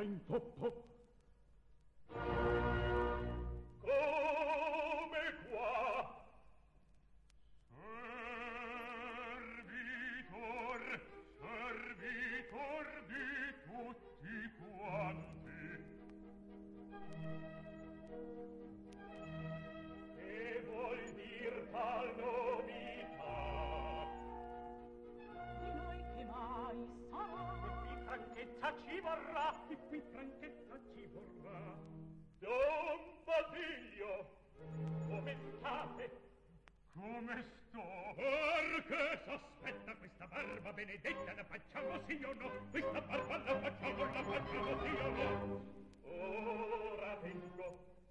andare in toppo. Come qua? Servitor di tutti quanti. Che vuol dir tal novità? Di noi che mai sarà? Qui franchezza ci vorrà, Qui franchezza ci vorrà. Don Basilio, come state? Come sto? Perché s'aspetta questa barba benedetta? La facciamo sì o no? Questa barba la facciamo sì o no? Ora vengo.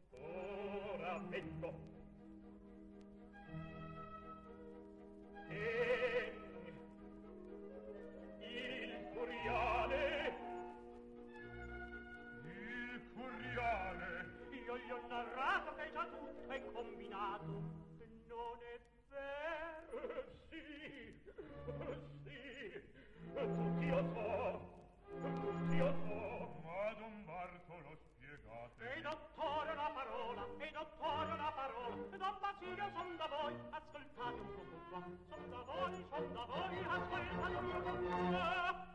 E il curiale. Io gli ho narrato che già tutto è combinato. Non è vero? Sì, tutti io so. Ma Don Bartolo spiegate. E dottore una parola. Don Basilio son da voi, ascoltate un poco qua. Son da voi, ascoltate un poco qua.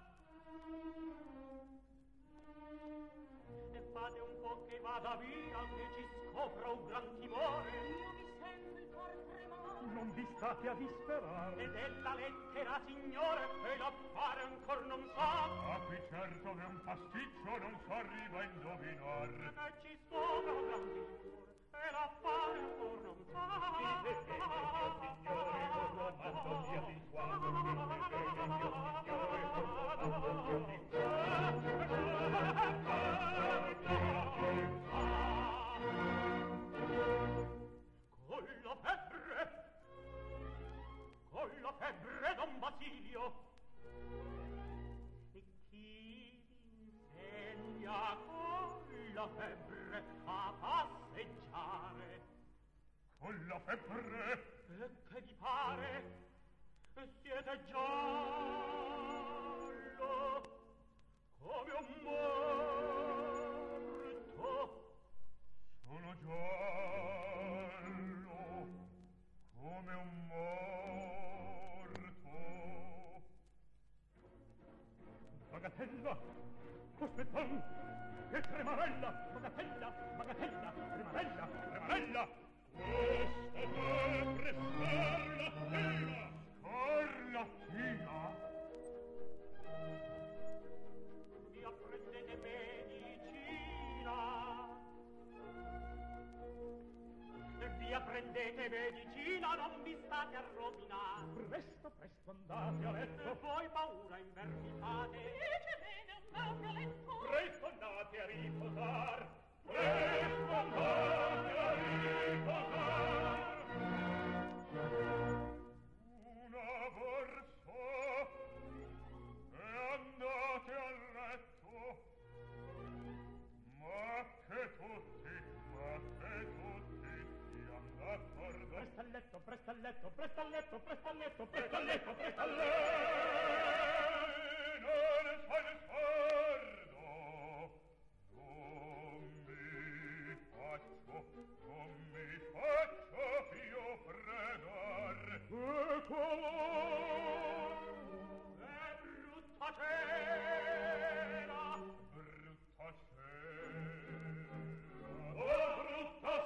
E fate un po' che vada via, che ci scopra un gran timore. Io mi sento il cor tremare. Non vi state a disperare. E della lettera, signore, e l'affare ancor non sa. Ah, qui certo è un pasticcio, non s'arriva a indovinar. E ci scopra un gran timore, e l'affare ancor non sa. Dite bene, mio signore, non lo mando via di qua. Dite bene, mio signore, non lo mando via di qua. Con la febbre, Don Basilio. E chi insegna con la febbre a passeggiare? Con la febbre? E che vi pare? Siete giallo come un morto. Sono giallo come un morto. Bagatella, cospettan, che tremarella, bagatella, tremarella. Questa febbre scarlattina. Vi apprendete medicina. Non vi state a rovinare. Presto andate a letto. E voi paura inverni fate. Dice bene, andate a letto. Presto andate a riposar. Una borsa e andate a letto. Ma che tutti siamo d'accordo. Presta al letto. Non fai sordo. Non mi faccio io pregar. Eccolo! È brutta cena. Oh, brutta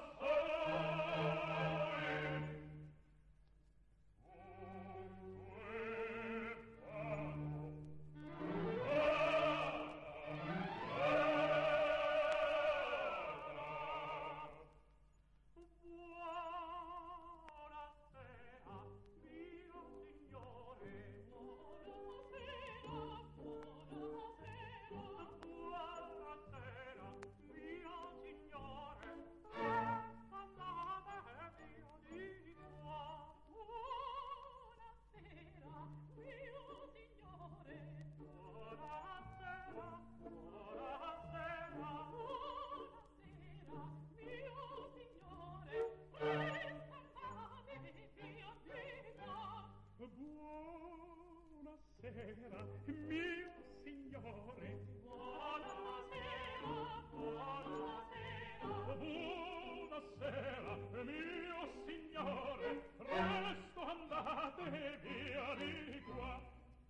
Buonasera, mio signore. Buonasera. andate via di qua.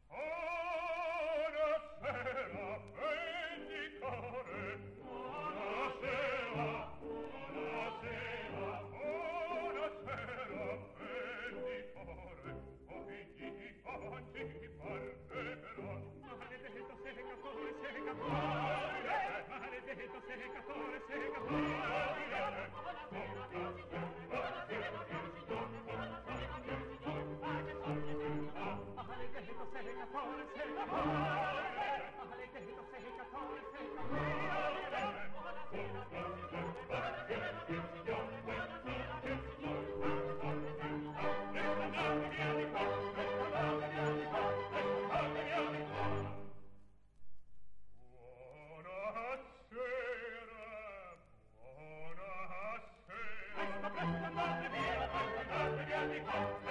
Buonasera, vendicare. Buonasera, buonasera, buonasera, vendicare. Oggi avanti parlerò. Maledetto seccatore, seccatore. Maledetto seccatore, seccatore. Buonasera, buonasera.